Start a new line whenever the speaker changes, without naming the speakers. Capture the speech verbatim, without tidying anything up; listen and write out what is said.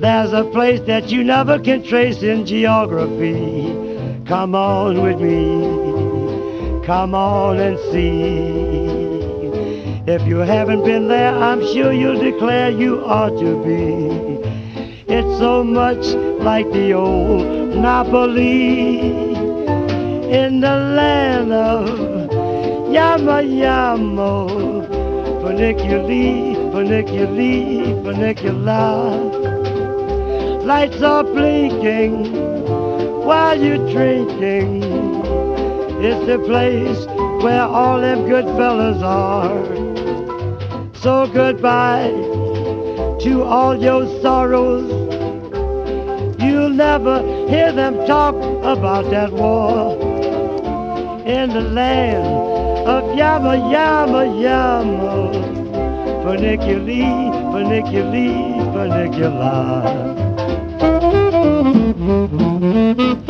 There's a place that you never can trace in geography. Come on with me, come on and see. If you haven't been there, I'm sure you'll declare you ought to be. It's so much like the old Napoli in the land of Yama Yamo. Funiculi, funiculi, funicula. Lights are blinking while you're drinking. It's the place where all them good fellas are. So goodbye to all your sorrows. You'll never hear them talk about that war. In the land of Yama Yama Yama. Funiculi, funiculi, funicula.